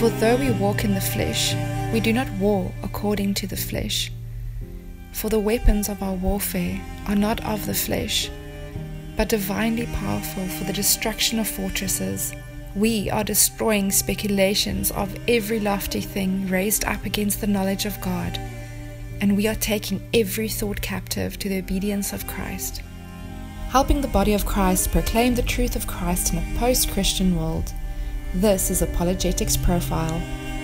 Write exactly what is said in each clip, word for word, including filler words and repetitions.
For though we walk in the flesh, we do not war according to the flesh. For the weapons of our warfare are not of the flesh, but divinely powerful for the destruction of fortresses. We are destroying speculations of every lofty thing raised up against the knowledge of God, and we are taking every thought captive to the obedience of Christ. Helping the body of Christ proclaim the truth of Christ in a post-Christian world. This is Apologetics Profile.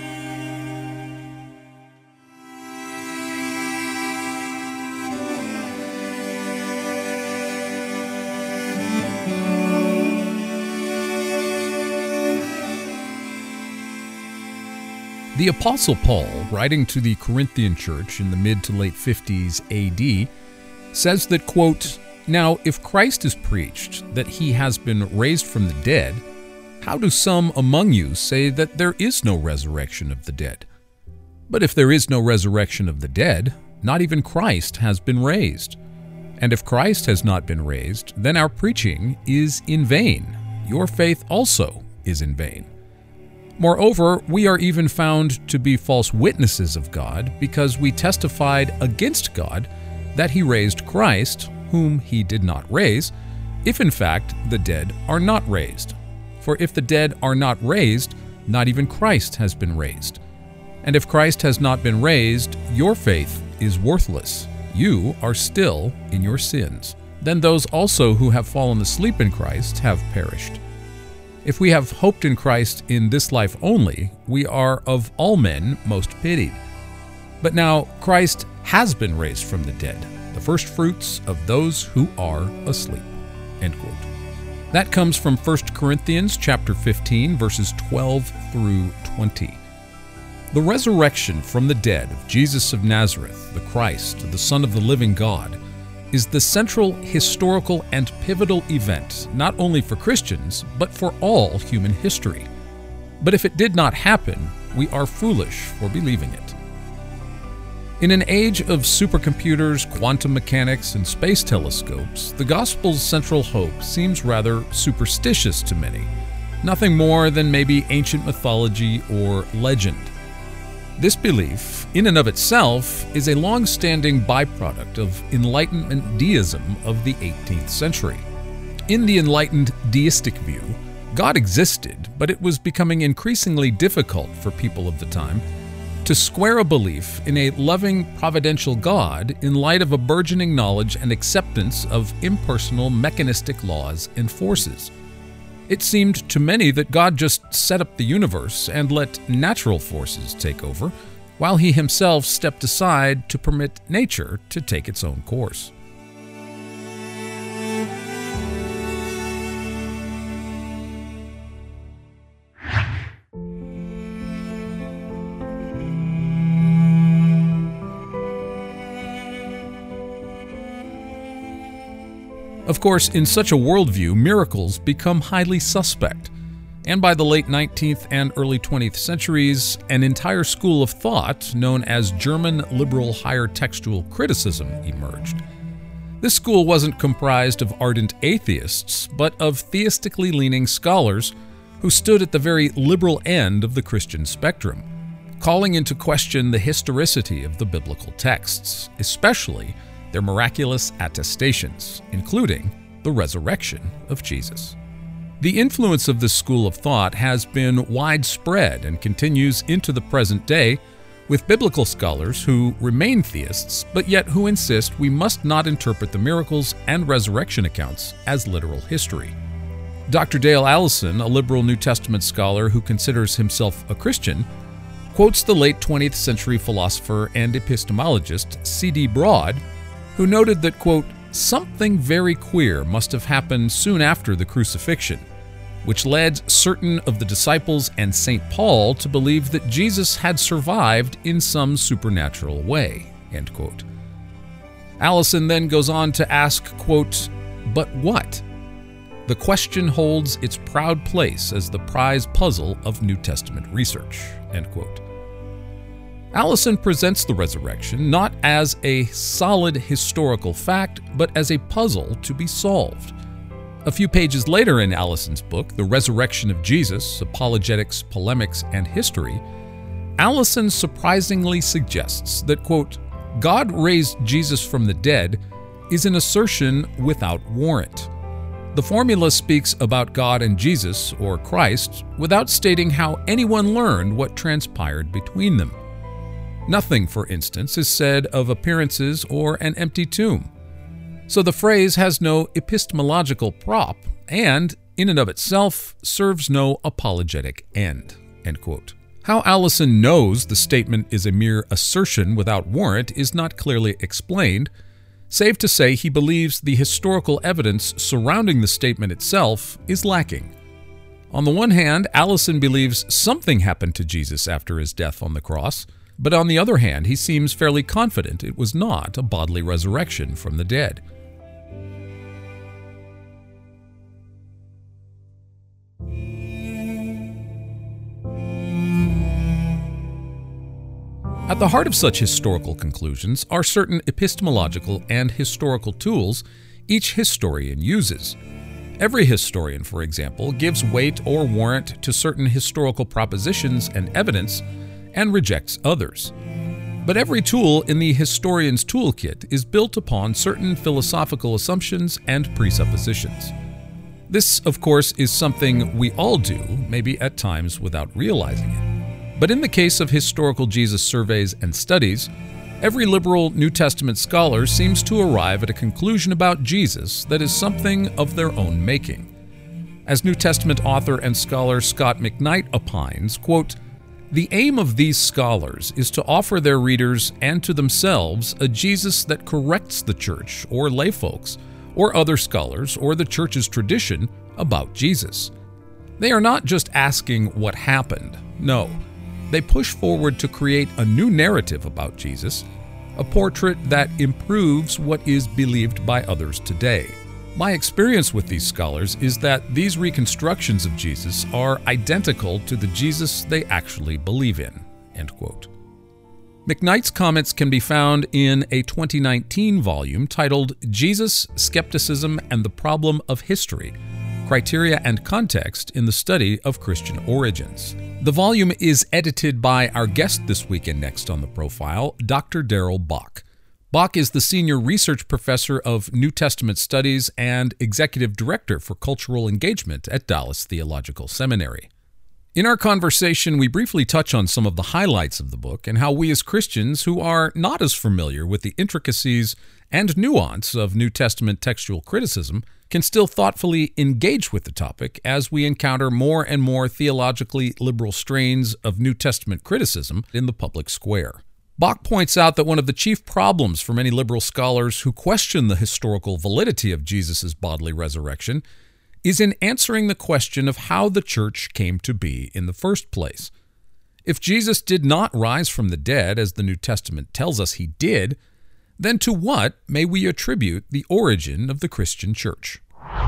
The Apostle Paul, writing to the Corinthian church in the mid to late fifties A D, says that, quote, "Now if Christ is preached that he has been raised from the dead, how do some among you say that there is no resurrection of the dead? But if there is no resurrection of the dead, not even Christ has been raised. And if Christ has not been raised, then our preaching is in vain. Your faith also is in vain. Moreover, we are even found to be false witnesses of God, because we testified against God that he raised Christ, whom he did not raise, if in fact the dead are not raised. For if the dead are not raised, not even Christ has been raised. And if Christ has not been raised, your faith is worthless. You are still in your sins. Then those also who have fallen asleep in Christ have perished. If we have hoped in Christ in this life only, we are of all men most pitied. But now Christ has been raised from the dead, the first fruits of those who are asleep." End quote. That comes from First Corinthians chapter fifteen, verses twelve through twenty. The resurrection from the dead of Jesus of Nazareth, the Christ, the Son of the living God, is the central historical and pivotal event, not only for Christians, but for all human history. But if it did not happen, we are foolish for believing it. In an age of supercomputers, quantum mechanics, and space telescopes, the gospel's central hope seems rather superstitious to many, nothing more than maybe ancient mythology or legend. This belief, in and of itself, is a long-standing byproduct of Enlightenment deism of the eighteenth century. In the enlightened deistic view, God existed, but it was becoming increasingly difficult for people of the time to square a belief in a loving, providential God in light of a burgeoning knowledge and acceptance of impersonal, mechanistic laws and forces. It seemed to many that God just set up the universe and let natural forces take over, while he himself stepped aside to permit nature to take its own course. Of course, in such a worldview, miracles become highly suspect, and by the late nineteenth and early twentieth centuries, an entire school of thought known as German liberal higher textual criticism emerged. This school wasn't comprised of ardent atheists, but of theistically leaning scholars who stood at the very liberal end of the Christian spectrum, calling into question the historicity of the biblical texts, especially their miraculous attestations, including the resurrection of Jesus. The influence of this school of thought has been widespread and continues into the present day, with biblical scholars who remain theists, but yet who insist we must not interpret the miracles and resurrection accounts as literal history. Doctor Dale Allison, a liberal New Testament scholar who considers himself a Christian, quotes the late twentieth century philosopher and epistemologist C D Broad, who noted that, quote, "something very queer must have happened soon after the crucifixion, which led certain of the disciples and Saint Paul to believe that Jesus had survived in some supernatural way," end quote. Allison then goes on to ask, quote, "But what?" The question holds its proud place as the prize puzzle of New Testament research, end quote. Allison presents the resurrection not as a solid historical fact, but as a puzzle to be solved. A few pages later in Allison's book, The Resurrection of Jesus, Apologetics, Polemics, and History, Allison surprisingly suggests that, quote, God raised Jesus from the dead is an assertion without warrant. The formula speaks about God and Jesus, or Christ, without stating how anyone learned what transpired between them. Nothing, for instance, is said of appearances or an empty tomb. So the phrase has no epistemological prop and, in and of itself, serves no apologetic end. End quote. How Allison knows the statement is a mere assertion without warrant is not clearly explained, save to say he believes the historical evidence surrounding the statement itself is lacking. On the one hand, Allison believes something happened to Jesus after his death on the cross, but on the other hand, he seems fairly confident it was not a bodily resurrection from the dead. At the heart of such historical conclusions are certain epistemological and historical tools each historian uses. Every historian, for example, gives weight or warrant to certain historical propositions and evidence and rejects others. But every tool in the historian's toolkit is built upon certain philosophical assumptions and presuppositions. This, of course, is something we all do, maybe at times without realizing it. But in the case of historical Jesus surveys and studies, every liberal New Testament scholar seems to arrive at a conclusion about Jesus that is something of their own making. As New Testament author and scholar Scott McKnight opines, quote, the aim of these scholars is to offer their readers and to themselves a Jesus that corrects the church or lay folks or other scholars or the church's tradition about Jesus. They are not just asking what happened. No. They push forward to create a new narrative about Jesus, a portrait that improves what is believed by others today. My experience with these scholars is that these reconstructions of Jesus are identical to the Jesus they actually believe in." End quote. McKnight's comments can be found in a twenty nineteen volume titled Jesus, Skepticism, and the Problem of History, Criteria and Context in the Study of Christian Origins. The volume is edited by our guest this weekend next on the profile, Doctor Darrell Bock. Bock is the Senior Research Professor of New Testament Studies and Executive Director for Cultural Engagement at Dallas Theological Seminary. In our conversation, we briefly touch on some of the highlights of the book and how we as Christians who are not as familiar with the intricacies and nuance of New Testament textual criticism can still thoughtfully engage with the topic as we encounter more and more theologically liberal strains of New Testament criticism in the public square. Bock points out that one of the chief problems for many liberal scholars who question the historical validity of Jesus' bodily resurrection is in answering the question of how the church came to be in the first place. If Jesus did not rise from the dead, as the New Testament tells us he did, then to what may we attribute the origin of the Christian church?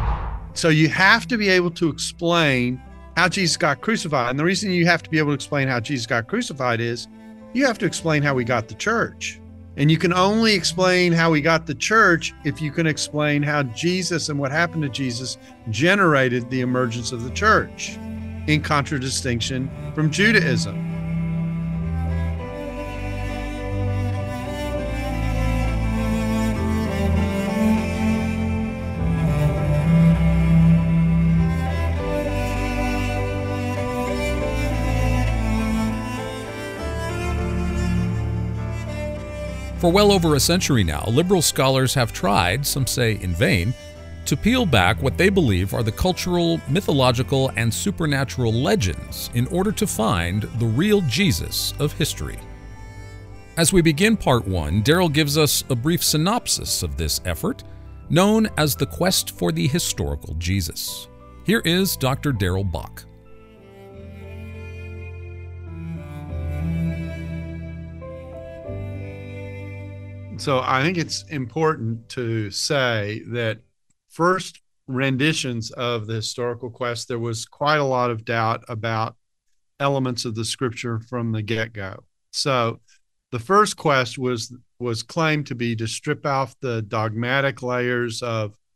So you have to be able to explain how Jesus got crucified. And the reason you have to be able to explain how Jesus got crucified is you have to explain how we got the church. And you can only explain how we got the church if you can explain how Jesus and what happened to Jesus generated the emergence of the church, in contradistinction from Judaism. For well over a century now, liberal scholars have tried, some say in vain, to peel back what they believe are the cultural, mythological, and supernatural legends in order to find the real Jesus of history. As we begin part one, Darrell gives us a brief synopsis of this effort, known as the Quest for the Historical Jesus. Here is Doctor Darrell Bock. So I think it's important to say that first renditions of the historical quest, there was quite a lot of doubt about elements of the scripture from the get-go. So the first quest was was claimed to be to strip off the dogmatic layers of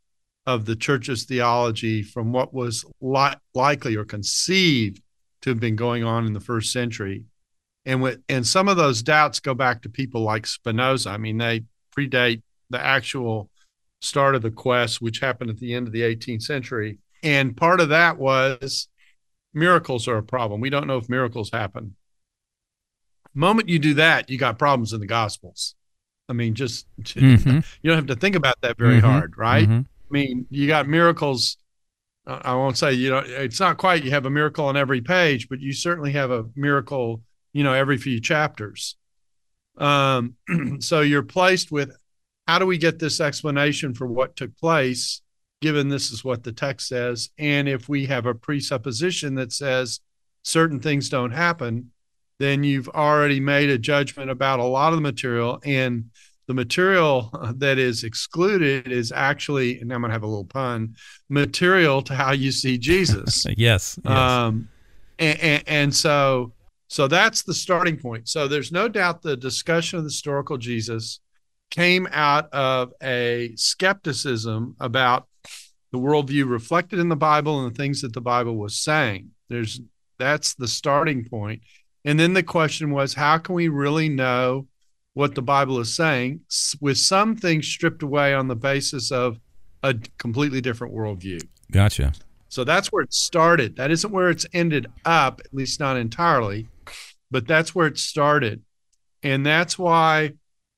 of the church's theology from what was li- likely or conceived to have been going on in the first century. And with, and some of those doubts go back to people like Spinoza. I mean, they predate the actual start of the quest, which happened at the end of the eighteenth century. And part of that was miracles are a problem. We don't know if miracles happen. The moment you do that, you got problems in the Gospels. I mean, just mm-hmm. you don't have to think about that very mm-hmm. hard, right? Mm-hmm. I mean, you got miracles. Uh, I won't say, you know, it's not quite you have a miracle on every page, but you certainly have a miracle, you know, every few chapters. Um, so you're placed with, how do we get this explanation for what took place, given this is what the text says? And if we have a presupposition that says certain things don't happen, then you've already made a judgment about a lot of the material. And the material that is excluded is actually, and I'm going to have a little pun, material to how you see Jesus. yes. yes. Um, and, and, and so, so that's the starting point. So there's no doubt the discussion of the historical Jesus came out of a skepticism about the worldview reflected in the Bible and the things that the Bible was saying. There's that's the starting point. And then the question was, how can we really know what the Bible is saying with some things stripped away on the basis of a completely different worldview? Gotcha. So that's where it started. That isn't where it's ended up, at least not entirely, but that's where it started. And that's why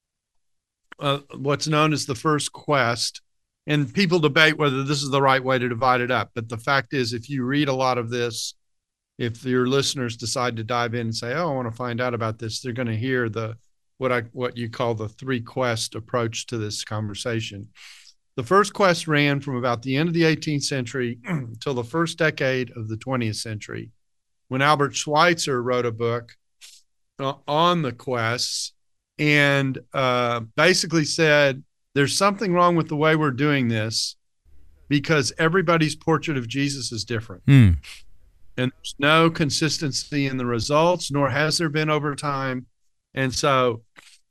uh, what's known as the first quest, and people debate whether this is the right way to divide it up. But the fact is, if you read a lot of this, if your listeners decide to dive in and say, oh, I want to find out about this, they're going to hear the what I what you call the three quest approach to this conversation. The first quest ran from about the end of the eighteenth century until the first decade of the twentieth century, when Albert Schweitzer wrote a book uh, on the quests and uh, basically said, there's something wrong with the way we're doing this because everybody's portrait of Jesus is different. Mm. And there's no consistency in the results, nor has there been over time. And so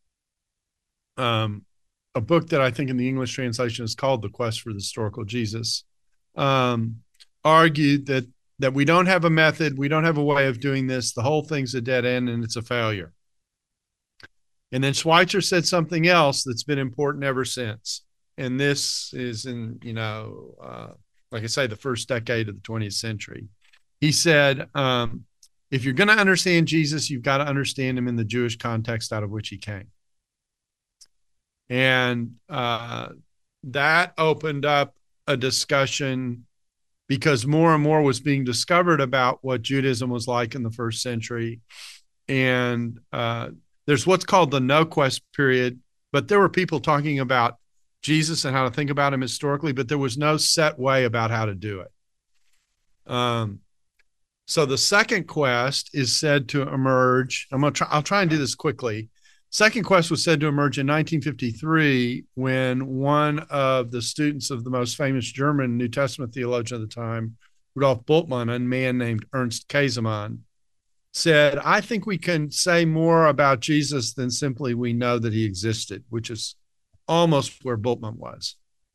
um, a book that I think in the English translation is called The Quest for the Historical Jesus um, argued that that we don't have a method, we don't have a way of doing this, the whole thing's a dead end and it's a failure. And then Schweitzer said something else that's been important ever since. And this is in, you know, uh, like I say, the first decade of the twentieth century. He said, um, if you're going to understand Jesus, you've got to understand him in the Jewish context out of which he came. And uh, that opened up a discussion because more and more was being discovered about what Judaism was like in the first century. And uh, there's what's called the no-quest period, but there were people talking about Jesus and how to think about him historically, but there was no set way about how to do it. Um, So the second quest is said to emerge. I'm gonna try. I'll try and do this quickly. Second quest was said to emerge in nineteen fifty-three when one of the students of the most famous German New Testament theologian at the time, Rudolf Bultmann, a man named Ernst Käsemann, said, "I think we can say more about Jesus than simply we know that he existed," which is almost where Bultmann was.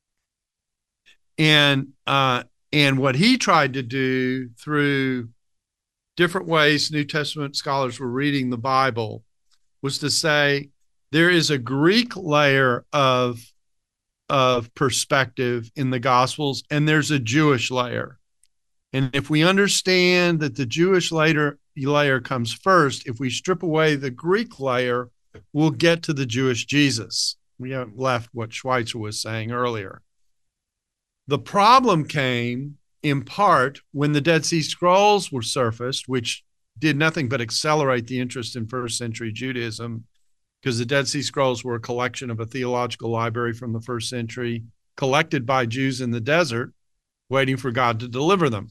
And uh, and what he tried to do through different ways New Testament scholars were reading the Bible was to say there is a Greek layer of, of perspective in the Gospels, and there's a Jewish layer. And if we understand that the Jewish layer, layer comes first, if we strip away the Greek layer, we'll get to the Jewish Jesus. We haven't left what Schweitzer was saying earlier. The problem came in part when the Dead Sea Scrolls were surfaced, which did nothing but accelerate the interest in first century Judaism, because the Dead Sea Scrolls were a collection of a theological library from the first century collected by Jews in the desert, waiting for God to deliver them.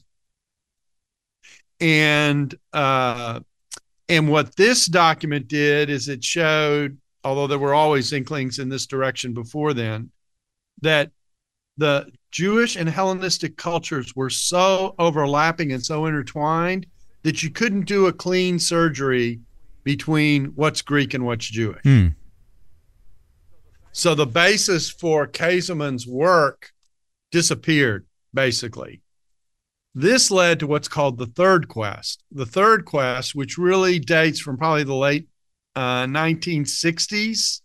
And, uh, and what this document did is it showed, although there were always inklings in this direction before then, that the Jewish and Hellenistic cultures were so overlapping and so intertwined that you couldn't do a clean surgery between what's Greek and what's Jewish. Mm. So the basis for Käsemann's work disappeared, basically. This led to what's called the Third Quest. The Third Quest, which really dates from probably the late uh, nineteen sixties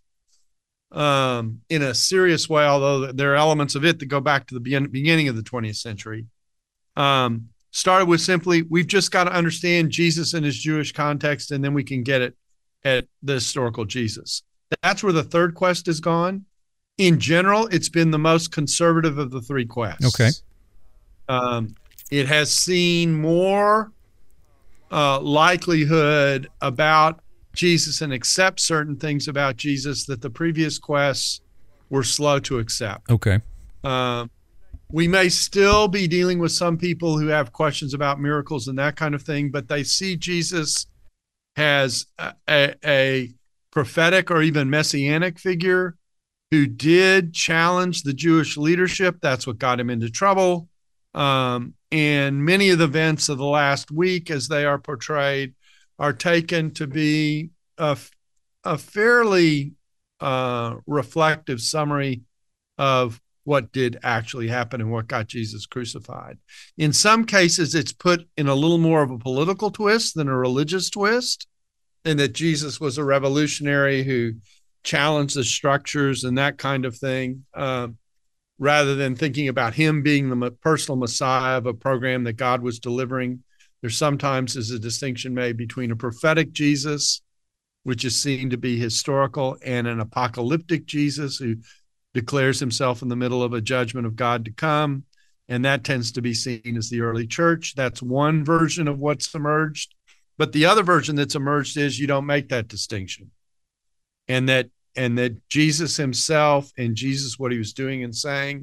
um, in a serious way, although there are elements of it that go back to the be- beginning of the twentieth century. Um, started with simply, we've just got to understand Jesus in his Jewish context, and then we can get it at the historical Jesus. That's where the Third Quest has gone. In general, it's been the most conservative of the three quests. Okay. Um, it has seen more uh, likelihood about Jesus and accept certain things about Jesus that the previous quests were slow to accept. Okay. Um, we may still be dealing with some people who have questions about miracles and that kind of thing, but they see Jesus as a, a, a prophetic or even messianic figure who did challenge the Jewish leadership. That's what got him into trouble. Um, and many of the events of the last week, as they are portrayed, are taken to be a, a fairly uh, reflective summary of what did actually happen and what got Jesus crucified. In some cases, it's put in a little more of a political twist than a religious twist, and that Jesus was a revolutionary who challenged the structures and that kind of thing, uh, rather than thinking about him being the personal Messiah of a program that God was delivering. There sometimes is a distinction made between a prophetic Jesus, which is seen to be historical, and an apocalyptic Jesus who declares himself in the middle of a judgment of God to come. And that tends to be seen as the early church. That's one version of what's emerged. But the other version that's emerged is you don't make that distinction. And that and that Jesus himself and Jesus, what he was doing and saying,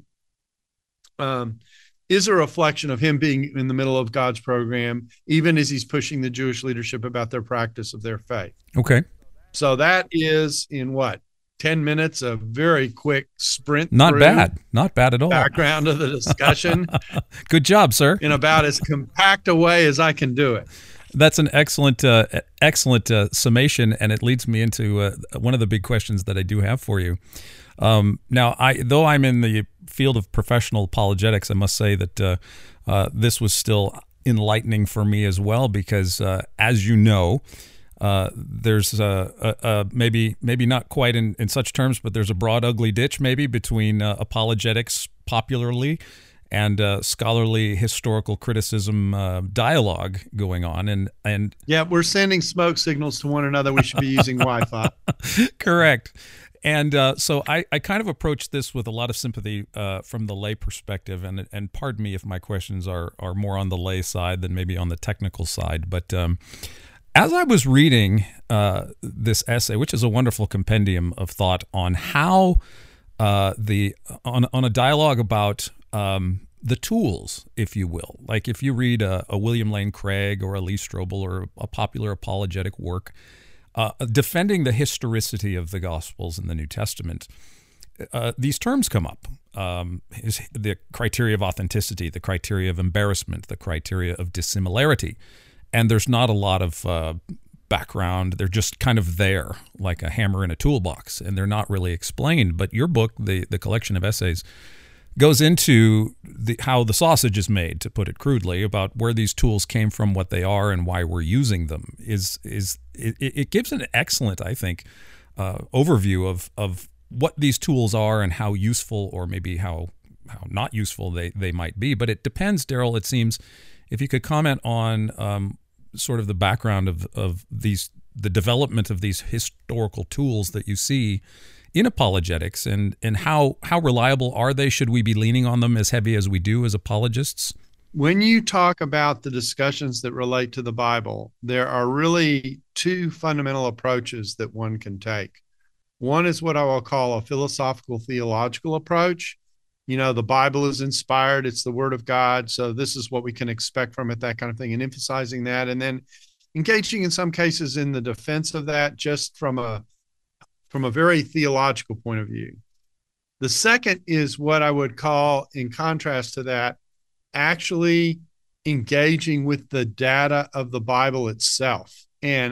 um, is a reflection of him being in the middle of God's program, even as he's pushing the Jewish leadership about their practice of their faith. Okay. So that is in what? ten minutes, a very quick sprint. Not bad. Not bad at all. Background of the discussion. Good job, sir. In about as compact a way as I can do it. That's an excellent, uh, excellent uh, summation, and it leads me into uh, one of the big questions that I do have for you. Um, now, I though I'm in the field of professional apologetics, I must say that uh, uh, this was still enlightening for me as well, because uh, as you know, uh, there's a, a, a maybe maybe not quite in, in such terms, but there's a broad, ugly ditch maybe between uh, apologetics popularly and uh, scholarly historical criticism uh, dialogue going on. And, and yeah, we're sending smoke signals to one another. We should be using Wi-Fi. Correct. And uh, so I, I kind of approach this with a lot of sympathy uh, from the lay perspective. And and pardon me if my questions are, are more on the lay side than maybe on the technical side. But um, as I was reading uh, this essay, which is a wonderful compendium of thought on how uh, the on, on a dialogue about Um, the tools, if you will. Like if you read a, a William Lane Craig or a Lee Strobel or a popular apologetic work uh, defending the historicity of the Gospels in the New Testament, uh, these terms come up. Um, is the criteria of authenticity, the criteria of embarrassment, the criteria of dissimilarity. And there's not a lot of uh, background. They're just kind of there, like a hammer in a toolbox, and they're not really explained. But your book, the, the collection of essays, goes into the, how the sausage is made, to put it crudely, about where these tools came from, what they are, and why we're using them. Is is it, it gives an excellent, I think, uh, overview of of what these tools are and how useful, or maybe how how not useful they, they might be. But it depends, Darrell, it seems, if you could comment on um, sort of the background of of these the development of these historical tools that you see in apologetics, and, and how, how reliable are they? Should we be leaning on them as heavy as we do as apologists? When you talk about the discussions that relate to the Bible, there are really two fundamental approaches that one can take. One is what I will call a philosophical theological approach. You know, the Bible is inspired, it's the Word of God, so this is what we can expect from it, that kind of thing, and emphasizing that, and then engaging in some cases in the defense of that just from a from a very theological point of view. The second is what I would call, in contrast to that, actually engaging with the data of the Bible itself. And uh,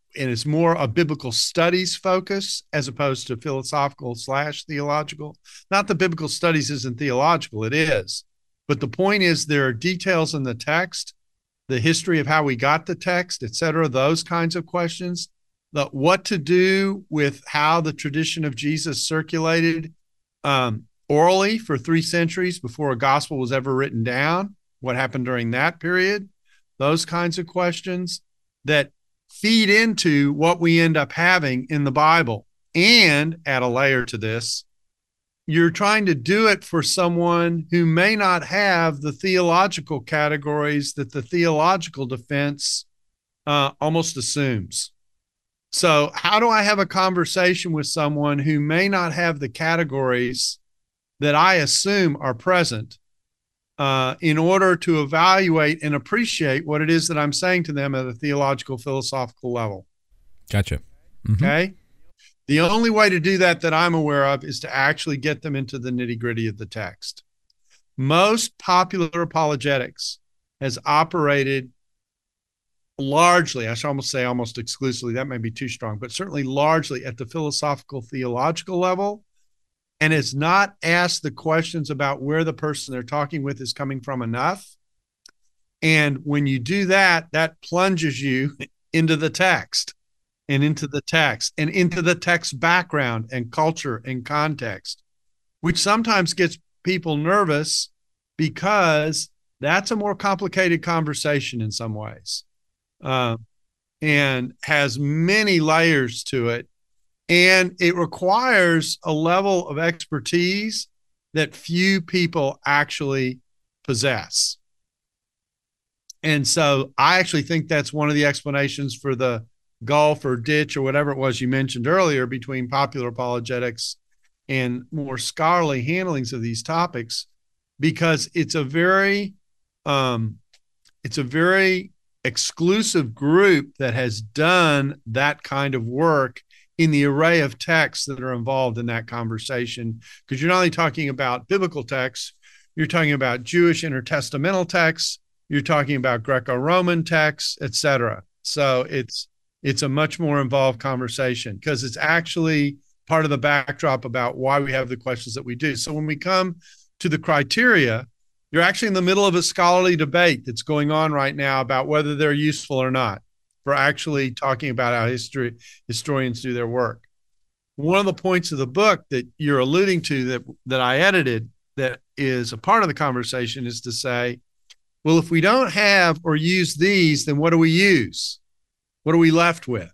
and it's more a biblical studies focus as opposed to philosophical slash theological. Not that biblical studies isn't theological, it is. But the point is there are details in the text, the history of how we got the text, et cetera, those kinds of questions, the, what to do with how the tradition of Jesus circulated um, orally for three centuries before a gospel was ever written down, what happened during that period, those kinds of questions that feed into what we end up having in the Bible. And add a layer to this, you're trying to do it for someone who may not have the theological categories that the theological defense uh, almost assumes. So how do I have a conversation with someone who may not have the categories that I assume are present uh, in order to evaluate and appreciate what it is that I'm saying to them at a theological, philosophical level? Gotcha. Mm-hmm. Okay. The only way to do that that I'm aware of is to actually get them into the nitty-gritty of the text. Most popular apologetics has operated largely, I should almost say almost exclusively, that may be too strong, but certainly largely at the philosophical, theological level, and it's not asked the questions about where the person they're talking with is coming from enough. And when you do that, that plunges you into the text and into the text and into the text background and culture and context, which sometimes gets people nervous because that's a more complicated conversation in some ways. Uh, and has many layers to it. And it requires a level of expertise that few people actually possess. And so I actually think that's one of the explanations for the gulf or ditch or whatever it was you mentioned earlier between popular apologetics and more scholarly handlings of these topics, because it's a very, um, it's a very exclusive group that has done that kind of work in the array of texts that are involved in that conversation. Because you're not only talking about biblical texts, you're talking about Jewish intertestamental texts, you're talking about Greco-Roman texts, et cetera. So it's it's a much more involved conversation because it's actually part of the backdrop about why we have the questions that we do. So when we come to the criteria, you're actually in the middle of a scholarly debate that's going on right now about whether they're useful or not for actually talking about how history historians do their work. One of the points of the book that you're alluding to that, that I edited that is a part of the conversation is to say, well, if we don't have or use these, then what do we use? What are we left with?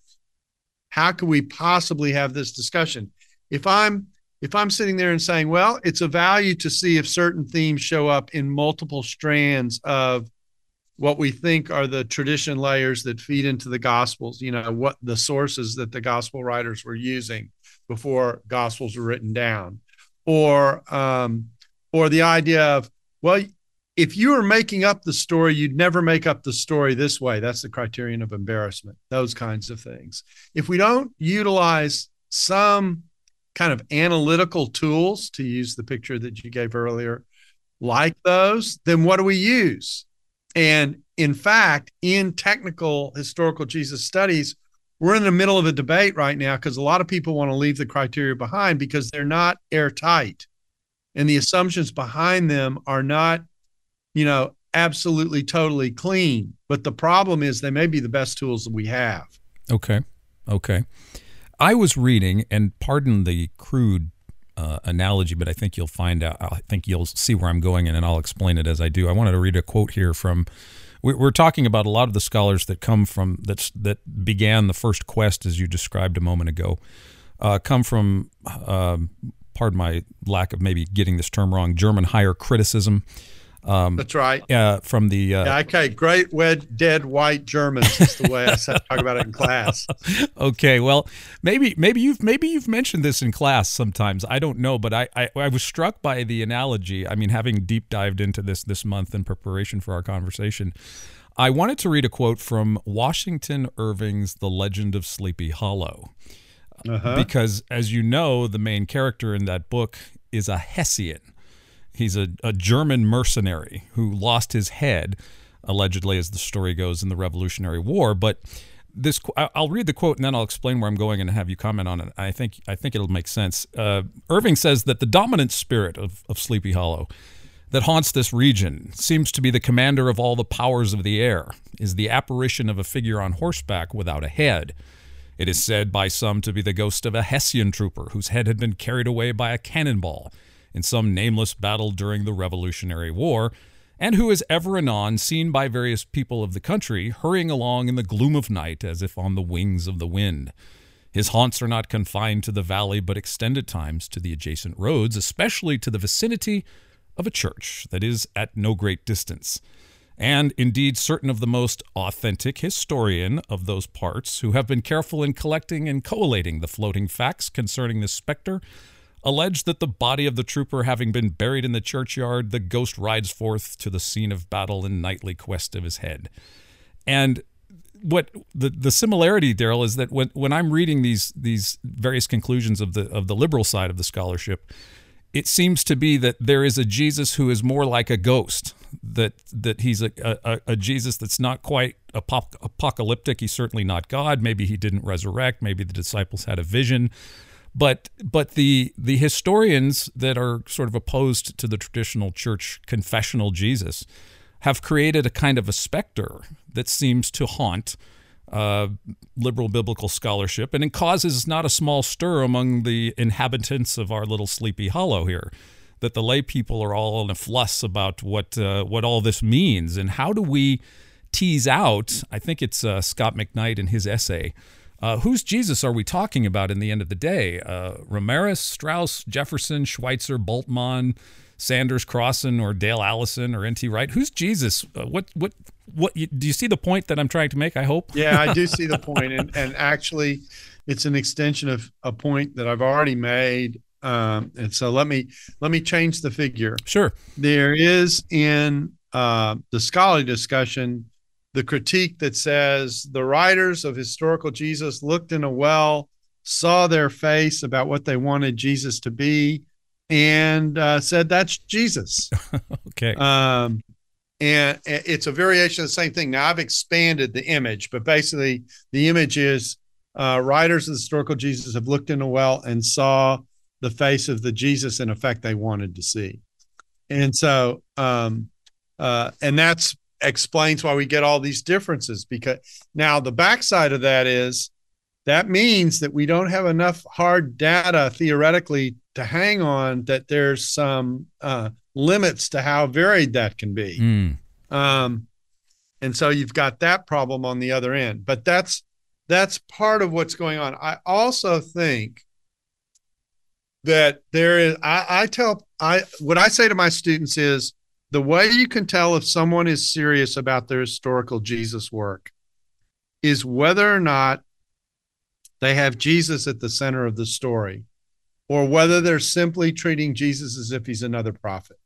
How could we possibly have this discussion? If I'm If I'm sitting there and saying, well, it's a value to see if certain themes show up in multiple strands of what we think are the tradition layers that feed into the Gospels, you know, what the sources that the Gospel writers were using before Gospels were written down, or, um, or the idea of, well, if you were making up the story, you'd never make up the story this way. That's the criterion of embarrassment, those kinds of things. If we don't utilize some kind of analytical tools, to use the picture that you gave earlier, like those, then what do we use? And in fact, in technical historical Jesus studies, we're in the middle of a debate right now because a lot of people want to leave the criteria behind because they're not airtight. And the assumptions behind them are not, you know, absolutely, totally clean. But the problem is they may be the best tools that we have. Okay. Okay. I was reading, and pardon the crude uh, analogy, but I think you'll find out, I think you'll see where I'm going, and I'll explain it as I do. I wanted to read a quote here from, we're talking about a lot of the scholars that come from, that's, that began the first quest, as you described a moment ago, uh, come from, uh, pardon my lack of maybe getting this term wrong, German higher criticism. Um, That's right. Uh, from the uh, yeah, okay, great red dead white Germans is the way I talk about it in class. Okay, well, maybe maybe you've maybe you've mentioned this in class sometimes. I don't know, but I, I I was struck by the analogy. I mean, having deep dived into this this month in preparation for our conversation, I wanted to read a quote from Washington Irving's The Legend of Sleepy Hollow, uh-huh. because as you know, the main character in that book is a Hessian. He's a, a German mercenary who lost his head, allegedly, as the story goes, in the Revolutionary War. But this I'll read the quote and then I'll explain where I'm going and have you comment on it. I think I think it'll make sense. Uh, Irving says that the dominant spirit of, of Sleepy Hollow that haunts this region seems to be the commander of all the powers of the air, is the apparition of a figure on horseback without a head. It is said by some to be the ghost of a Hessian trooper whose head had been carried away by a cannonball in some nameless battle during the Revolutionary War, and who is ever and anon seen by various people of the country hurrying along in the gloom of night as if on the wings of the wind. His haunts are not confined to the valley, but extend at times to the adjacent roads, especially to the vicinity of a church that is at no great distance. And indeed, certain of the most authentic historian of those parts, who have been careful in collecting and collating the floating facts concerning this specter, allege that the body of the trooper having been buried in the churchyard, the ghost rides forth to the scene of battle in nightly quest of his head. And what the the similarity, Daryl, is that when when I'm reading these these various conclusions of the of the liberal side of the scholarship, it seems to be that there is a Jesus who is more like a ghost, that that he's a, a, a Jesus that's not quite apop- apocalyptic. He's certainly not God. Maybe he didn't resurrect. Maybe the disciples had a vision. But but the the historians that are sort of opposed to the traditional church confessional Jesus have created a kind of a specter that seems to haunt Uh, liberal biblical scholarship, and it causes not a small stir among the inhabitants of our little Sleepy Hollow here, that the lay people are all in a fuss about what uh, what all this means, and how do we tease out, I think it's uh, Scott McKnight in his essay, uh, whose Jesus are we talking about in the end of the day? Uh, Ramirez, Strauss, Jefferson, Schweitzer, Bultmann, Sanders, Crossan, or Dale Allison, or N T Wright? Who's Jesus? Uh, what what what? Do you see the point that I'm trying to make? I hope. Yeah, I do see the point, and and actually, it's an extension of a point that I've already made. Um, and so let me let me change the figure. Sure. There is in uh, the scholarly discussion the critique that says the writers of historical Jesus looked in a well, saw their face about what they wanted Jesus to be, and uh, said, that's Jesus. Okay. Um, and it's a variation of the same thing. Now, I've expanded the image, but basically the image is uh, writers of the historical Jesus have looked in a well and saw the face of the Jesus, in effect, they wanted to see. And so, um, uh, and that's explains why we get all these differences, because now the backside of that is that means that we don't have enough hard data theoretically to hang on, that there's some uh, limits to how varied that can be. Mm. Um, and so you've got that problem on the other end, but that's, that's part of what's going on. I also think that there is, I, I tell, I, what I say to my students is, the way you can tell if someone is serious about their historical Jesus work is whether or not they have Jesus at the center of the story, or whether they're simply treating Jesus as if he's another prophet.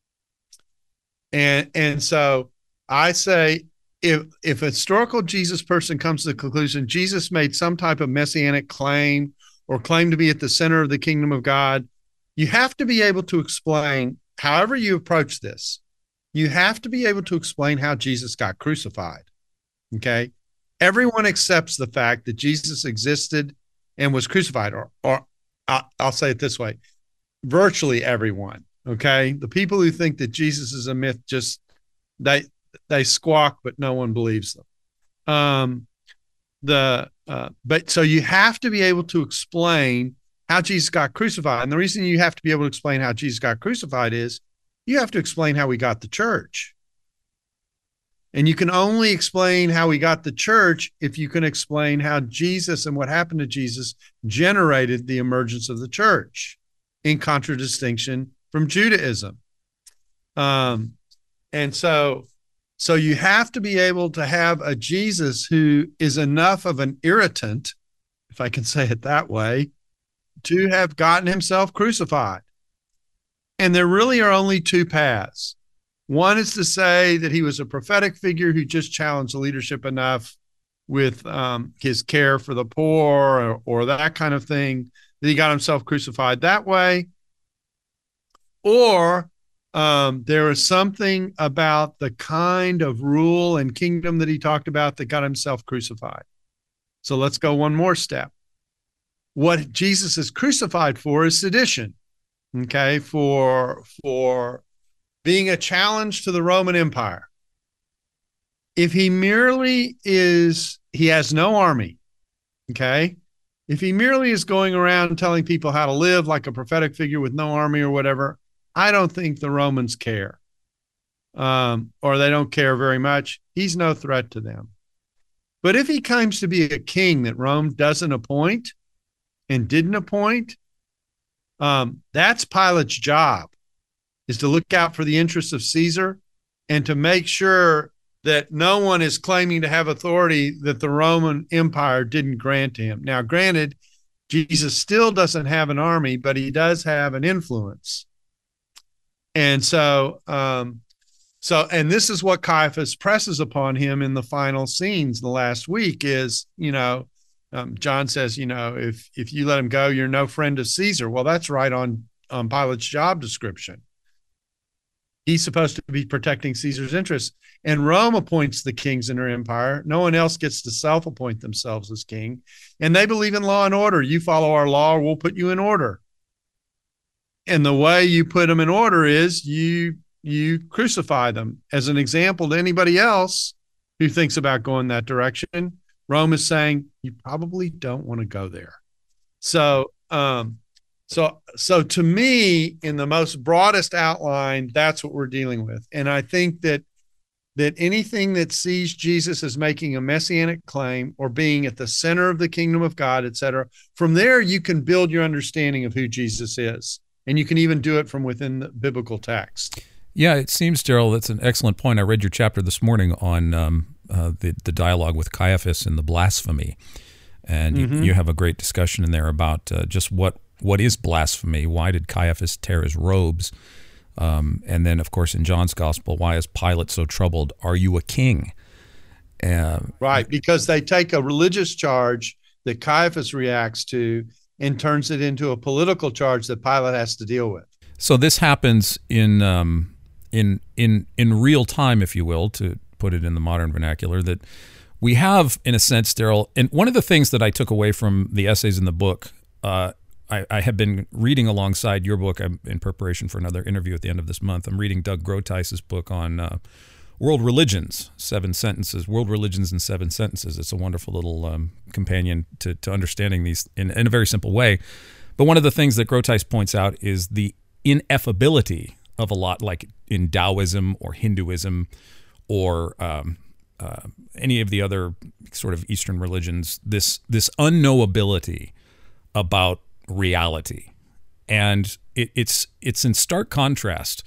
And, and so I say, if, if a historical Jesus person comes to the conclusion Jesus made some type of messianic claim or claim to be at the center of the kingdom of God, you have to be able to explain, however you approach this, you have to be able to explain how Jesus got crucified. Okay. Everyone accepts the fact that Jesus existed and was crucified, or, or I'll say it this way, virtually everyone. Okay. The people who think that Jesus is a myth, just they, they squawk, but no one believes them. Um, the, uh, but so you have to be able to explain how Jesus got crucified. And the reason you have to be able to explain how Jesus got crucified is you have to explain how we got the church. And you can only explain how we got the church if you can explain how Jesus and what happened to Jesus generated the emergence of the church, in contradistinction from Judaism. Um, and so, so you have to be able to have a Jesus who is enough of an irritant, if I can say it that way, to have gotten himself crucified. And there really are only two paths. One is to say that he was a prophetic figure who just challenged leadership enough with um, his care for the poor, or, or that kind of thing, that he got himself crucified that way. Or um, there is something about the kind of rule and kingdom that he talked about that got himself crucified. So let's go one more step. What Jesus is crucified for is sedition, okay, for, for being a challenge to the Roman Empire. If he merely is, he has no army, okay? If he merely is going around telling people how to live like a prophetic figure with no army or whatever, I don't think the Romans care, um, or they don't care very much. He's no threat to them. But if he claims to be a king that Rome doesn't appoint and didn't appoint, um, that's Pilate's job, is to look out for the interests of Caesar and to make sure that no one is claiming to have authority that the Roman Empire didn't grant to him. Now, granted, Jesus still doesn't have an army, but he does have an influence. And so, um, so, and this is what Caiaphas presses upon him in the final scenes the last week is, you know, um, John says, you know, if, if you let him go, you're no friend of Caesar. Well, that's right on, on Pilate's job description. He's supposed to be protecting Caesar's interests. And Rome appoints the kings in her empire. No one else gets to self-appoint themselves as king. And they believe in law and order. You follow our law, we'll put you in order. And the way you put them in order is you you crucify them. As an example to anybody else who thinks about going that direction, Rome is saying, you probably don't want to go there. So, um, so, so to me, in the most broadest outline, that's what we're dealing with. And I think that that anything that sees Jesus as making a messianic claim or being at the center of the kingdom of God, et cetera, from there, you can build your understanding of who Jesus is. And you can even do it from within the biblical text. Yeah, it seems, Darrell, that's an excellent point. I read your chapter this morning on um, uh, the, the dialogue with Caiaphas and the blasphemy. And mm-hmm. you, you have a great discussion in there about uh, just what, what is blasphemy? Why did Caiaphas tear his robes? Um, and then, of course, in John's gospel, why is Pilate so troubled? Are you a king? Uh, right, because they take a religious charge that Caiaphas reacts to and turns it into a political charge that Pilate has to deal with. So this happens in um, in in in real time, if you will, to put it in the modern vernacular, that we have, in a sense, Darrell, and one of the things that I took away from the essays in the book, uh, I, I have been reading alongside your book. I'm in preparation for another interview at the end of this month. I'm reading Doug Groteis's book on uh, world religions, seven sentences, world religions in seven sentences. It's a wonderful little um, companion to, to understanding these in, in a very simple way. But one of the things that Groteis points out is the ineffability of a lot, like in Taoism or Hinduism or um, uh, any of the other sort of Eastern religions, this this unknowability about reality. And it, it's it's in stark contrast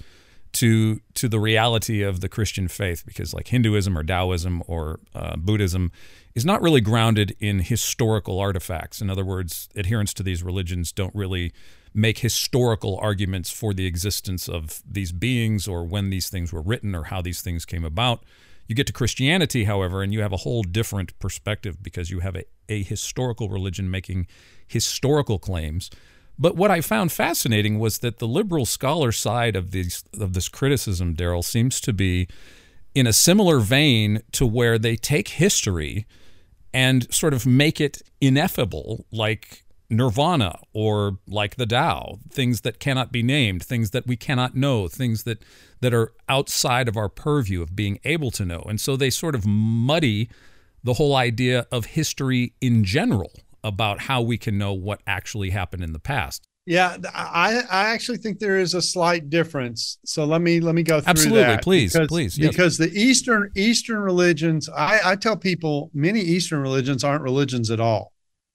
to to the reality of the Christian faith, because like Hinduism or Taoism or uh, Buddhism is not really grounded in historical artifacts. In other words, adherents to these religions don't really make historical arguments for the existence of these beings or when these things were written or how these things came about. You get to Christianity, however, and you have a whole different perspective because you have a, a historical religion making historical claims. But what I found fascinating was that the liberal scholar side of these of this criticism, Darrell, seems to be in a similar vein to where they take history and sort of make it ineffable, like nirvana or like the Tao, things that cannot be named, things that we cannot know, things that, that are outside of our purview of being able to know. And so they sort of muddy the whole idea of history in general about how we can know what actually happened in the past. Yeah, I I actually think there is a slight difference. So let me let me go through Absolutely, that. please, because, please. Yes. Because the Eastern Eastern religions, I, I tell people many Eastern religions aren't religions at all.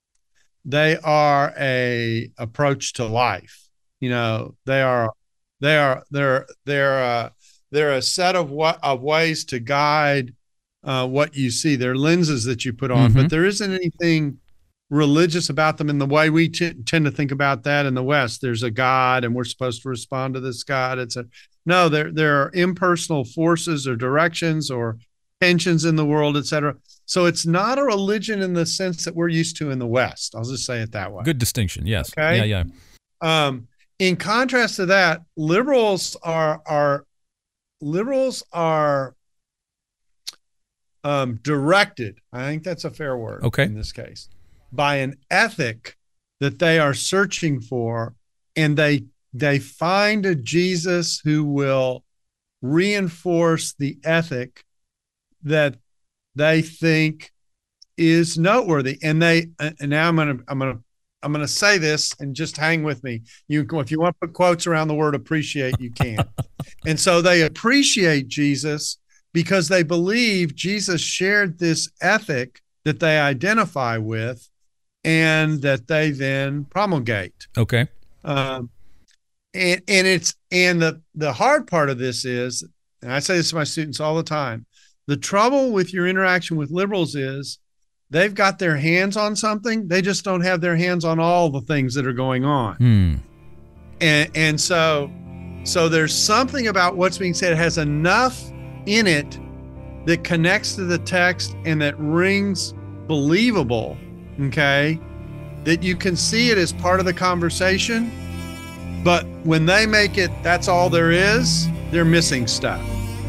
They are a approach to life. You know, they are they are they're they're uh, they're a set of what of ways to guide uh, what you see. They're lenses that you put on, mm-hmm. but there isn't anything religious about them in the way we t- tend to think about that in the West. There's a God and we're supposed to respond to this God. It's a no, there there are impersonal forces or directions or tensions in the world, et cetera. So it's not a religion in the sense that we're used to in the West. I'll just say it that way. Good distinction. Yes. Okay. Yeah, yeah. Um, in contrast to that, liberals are are liberals are um, directed, I think that's a fair word okay. in this case, by an ethic that they are searching for, and they they find a Jesus who will reinforce the ethic that they think is noteworthy. And they and now I'm gonna I'm gonna I'm gonna say this, and just hang with me. You if you want to put quotes around the word appreciate, you can. And so they appreciate Jesus because they believe Jesus shared this ethic that they identify with and that they then promulgate. Okay. Um, and and it's and the the hard part of this is, and I say this to my students all the time, the trouble with your interaction with liberals is they've got their hands on something, they just don't have their hands on all the things that are going on. Hmm. And and so so there's something about what's being said has enough in it that connects to the text and that rings believable, okay, that you can see it as part of the conversation. But when they make it that's all there is, they're missing stuff.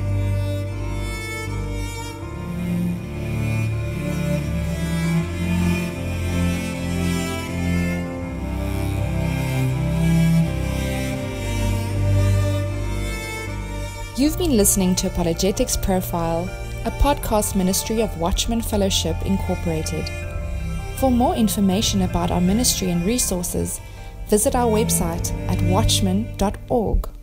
You've been listening to Apologetics Profile, a podcast ministry of Watchman Fellowship Incorporated. For more information about our ministry and resources, visit our website at watchman dot org.